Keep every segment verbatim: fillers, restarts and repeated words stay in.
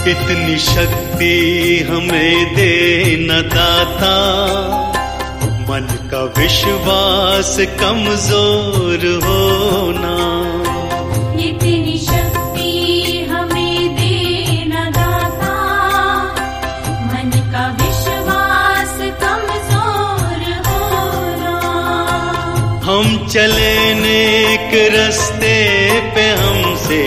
इतनी शक्ति हमें दे न दाता, मन का विश्वास कमजोर होना। इतनी शक्ति हमें दे न दाता, मन का विश्वास कमजोर होना। हम चले नेक रास्ते पे, हमसे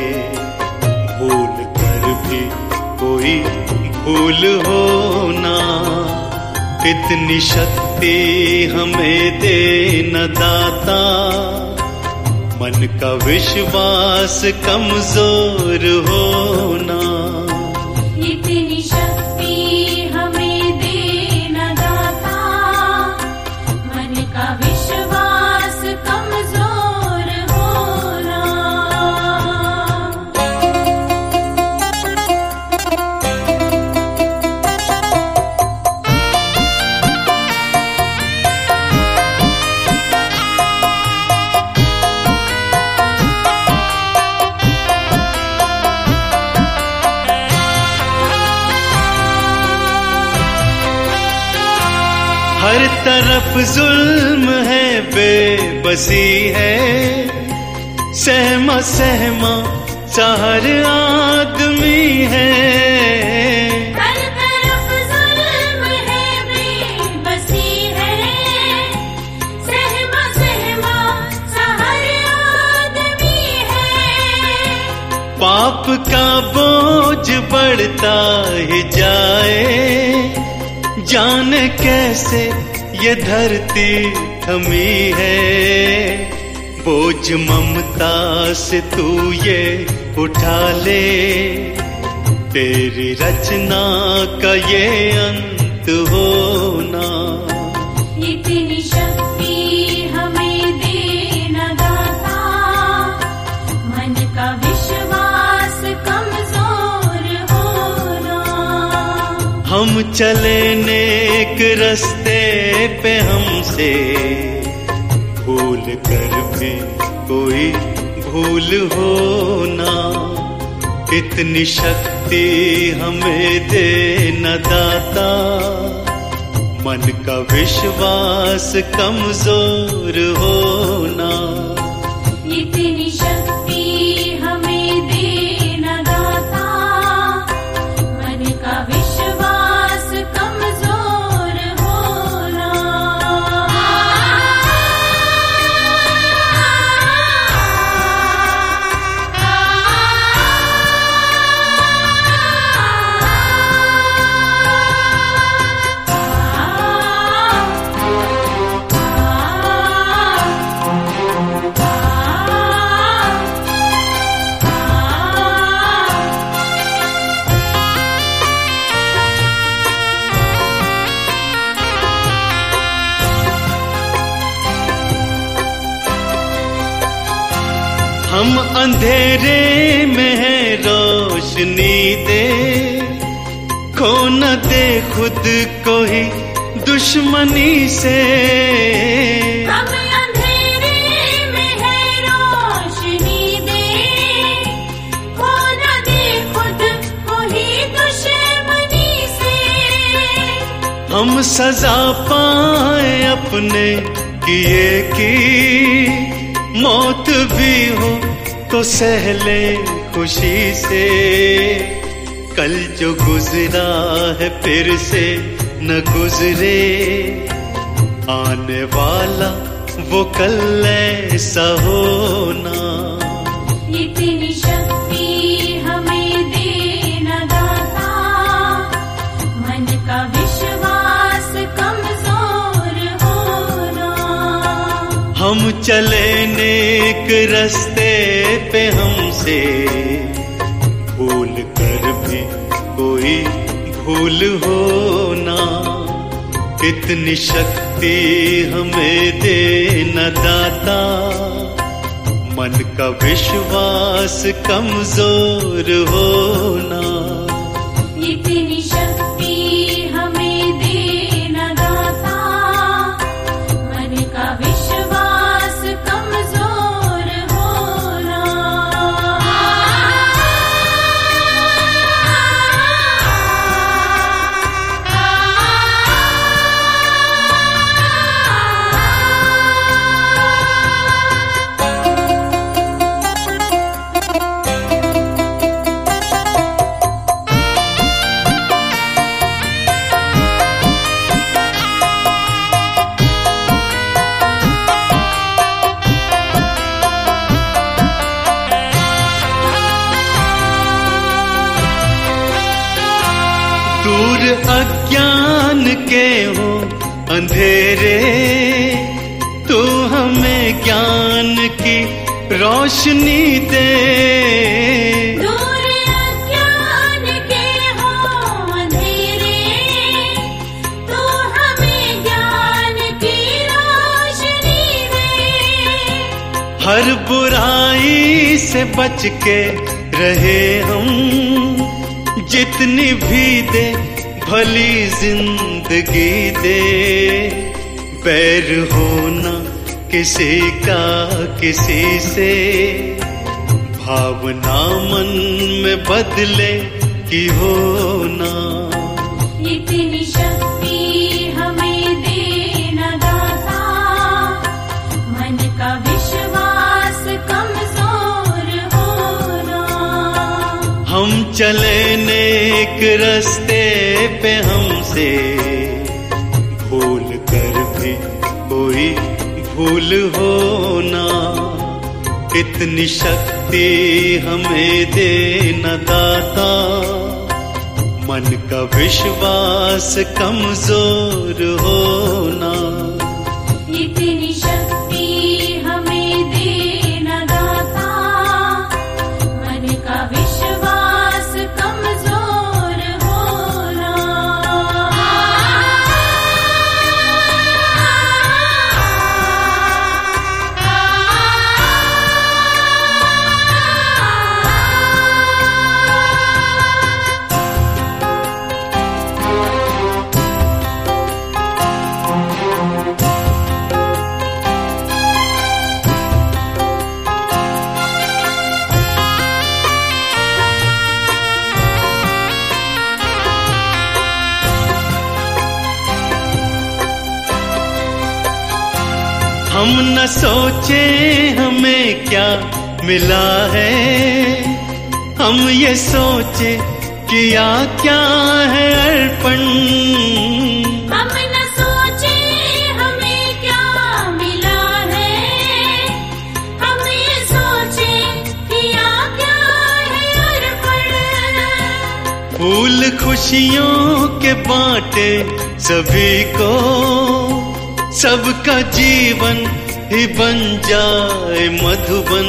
भूल कर भी कोई भूल होना। इतनी शक्ति हमें दे न दाता, मन का विश्वास कमजोर होना। इतनी शक्ति हमें दे न दाता, मन का विश्वास कमजोर होना। हर तरफ जुल्म है, बेबसी है, सहमा सहमा सा हर आदमी है। हर तरफ जुल्म है, बेबसी है, सहमा सहमा सा हर आदमी है। पाप का बोझ बढ़ता ही जाए, जाने कैसे ये धरती थमी है। बोझ ममता से तू ये उठा ले, तेरी रचना का ये अंत होना। इतनी शक्ति हमें दे न दाता, मन का विश्वास कमजोर होना। हम चले नेक रास्ते पे, हमसे भूल कर भी कोई भूल होना। इतनी शक्ति हमें दे न दाता, मन का विश्वास कमजोर होना। इतनी शक्ति हमें दे न दाता, मन का विश्वास कमजोर होना। हम अंधेरे में है, रोशनी दे, खो न दे खुद को ही दुश्मनी से। हम अंधेरे में है, रोशनी दे, खो न दे खुद को ही दुश्मनी से। हम सजा पाए अपने किए की, मौत भी हो तो सहले खुशी से। कल जो गुजरा है फिर से न गुजरे, आने वाला वो कल ऐसा होना। इतनी शक्ति हमें दे न दाता, मन का विश्वास कमजोर होना। हम चले नेक रास्ते पे, हमसे भूल कर भी कोई भूल होना। इतनी शक्ति हमें दे न दाता, मन का विश्वास कमजोर होना। इतनी शक्ति हमें दे न दाता, मन का विश्वास कमजोर होना। अज्ञान के हो अंधेरे, तू हमें ज्ञान की रोशनी दे। दूर अज्ञान के हो अंधेरे, तू हमें ज्ञान की रोशनी दे। हर बुराई से बच के रहे हम, जितनी भी दे भली जिंदगी दे। बैर होना किसी का किसी से, भावना मन में बदले की होना। इतनी शक्ति हमें देना दाता, मन का विश्वास कमजोर होना। हम चले नेक रास्ते पे हमसे, भूल कर भी कोई भूल होना। इतनी शक्ति हमें देना दाता, मन का विश्वास कमजोर होना। इतनी शक्ति हमें देना दाता, मन का विश्वास कमजोर होना। हम न सोचे हमें क्या मिला है, हम ये सोचे किया क्या है अर्पण। हम न सोचे हमें क्या मिला है, हम ये सोचे किया क्या है अर्पण। फूल खुशियों के बांटे सभी को, सबका जीवन ही बन जाए मधुबन।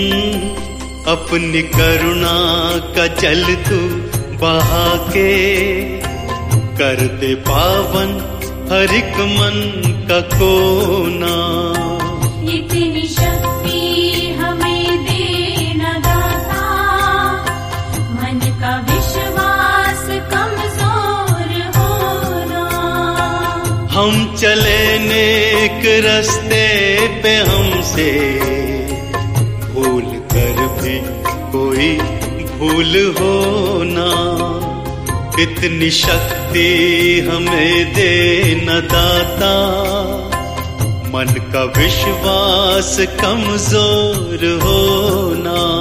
अपनी करुणा का जल तू बहा के, कर दे पावन हर एक मन का कोना। इतनी शक्ति हमें देना दाता, मन का विश्वास कमजोर होना। हम चले नेक रास्ते पे हमसे, भूल कर भी कोई भूल होना। इतनी शक्ति हमें देना दाता, मन का विश्वास कमजोर होना।